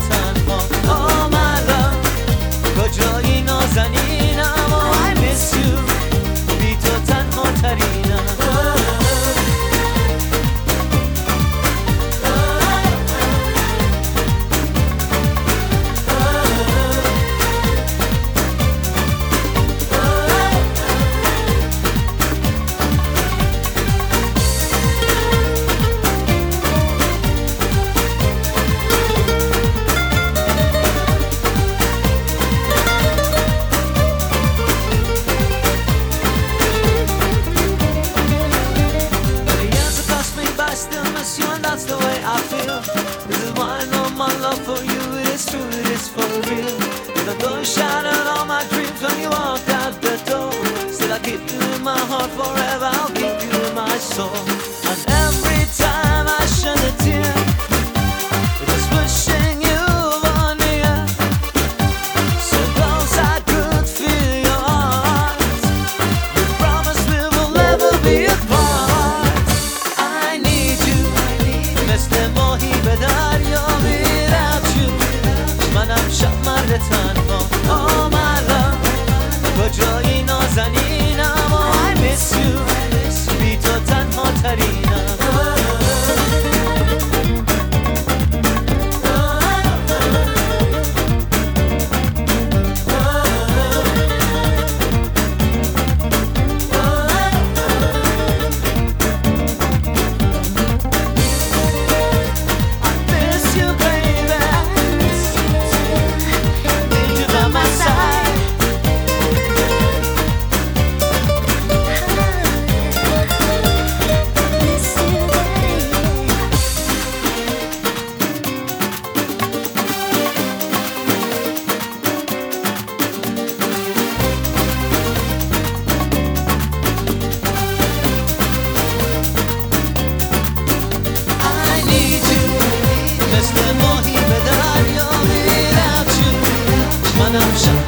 تنها. Oh my love کجایی نازنینم. Oh I miss you بی تو تنها ترینم. Still miss you and that's the way I feel. This is why I know my love for you, it is true, it is for real. Even though you shattered all my dreams when you walked out the door, still I keep you in my heart forever, I'll keep you in my soul. And every time I shed a tear, just wishing you were near, so close I could feel your heart. You promise we will never be apart. مثل ماهی به دریا without you منم شب مرد تنها. Oh my love کجایی نازنینم. Oh I miss you بی تو تنها ترینم. مثل ماهی به دریا without you منم شب